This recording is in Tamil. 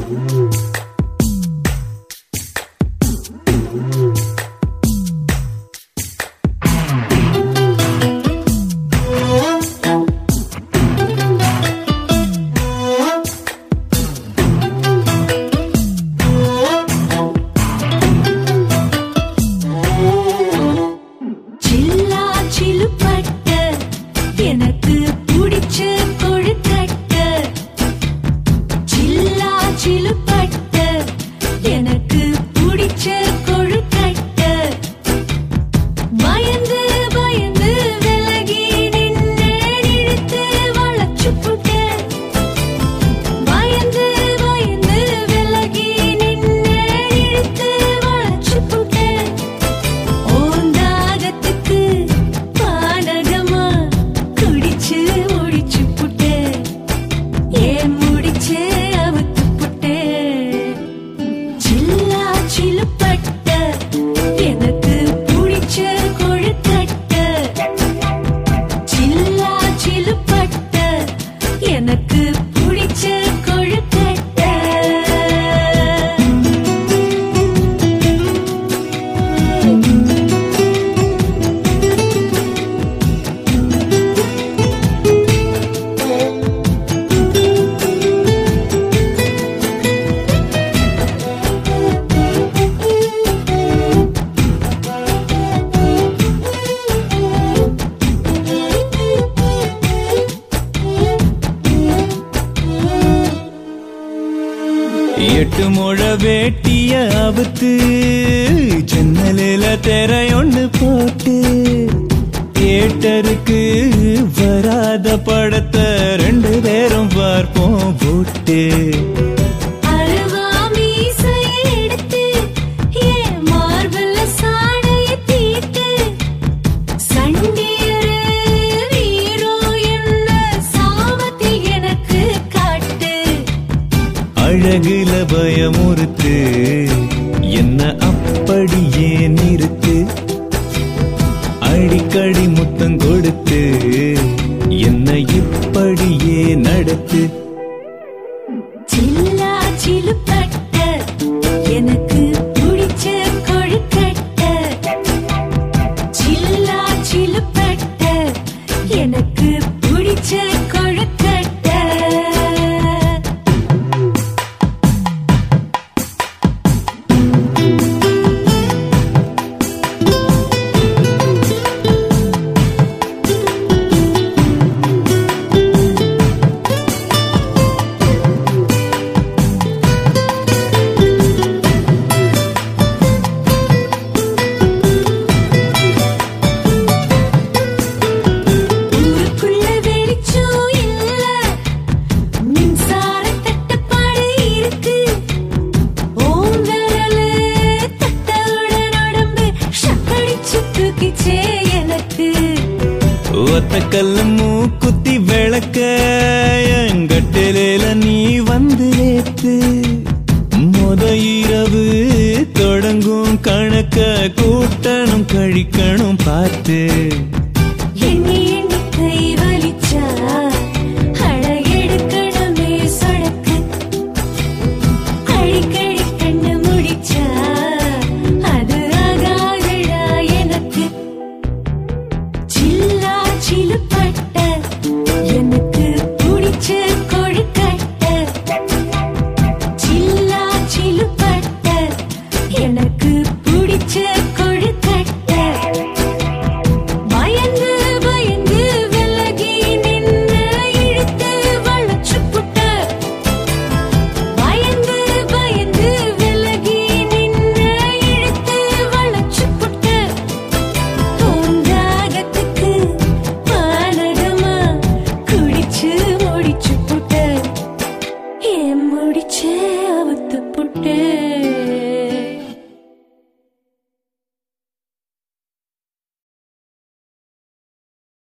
எட்டு முழ வேட்டிய அவுத்து ஜன்னலில திரையொன்னு போட்டு தியேட்டருக்கு வராத படத்தை ரெண்டு பேரும் பார்ப்போம் போட்டு அழகுல பயமுறுத்து என்ன அப்படியே நிறுத்து அடிக்கடி முத்தம் கொடுத்து என்ன இப்படியே நடத்து சில்லா சிலுப்பட்ட எனக்கு பிடிச்ச கொழுக்கட்ட சில்லா சிலுப்பட்ட எனக்கு பிடிச்ச கொழுக்கட்ட ஒத்தக்கல்ல மூக்குத்தி விளக்க எங்கட்டில நீ வந்து நேத்து முத இரவு தொடங்கும் கணக்க கூட்டணும் கழிக்கணும் பார்த்து எண்ணி எண்ணி கை வலிச்சா அழகெடுக்கணுமே சொடக்கு அடிக்கடி கண்ணு முடிச்சா அது ஆகாதடா எனக்கு சில்லா சிலுப்பட்ட எனக்கு பிடிச்ச கொழுக்கட்ட சில்லா சிலுப்பட்ட எனக்கு பிடிச்ச கொழுக்கட்ட பயந்து பயந்து விலகி நின்னு இழுத்து வளைச்சு புட்ட பயந்து பயந்து விலகி நின்னு இழுத்து வளைச்சு புட்ட பூந்தாகத்துக்கு பானகமா குடிச்சு முடிச்சு புட்ட ஏன் முடிச்சே அவுத்து புட்ட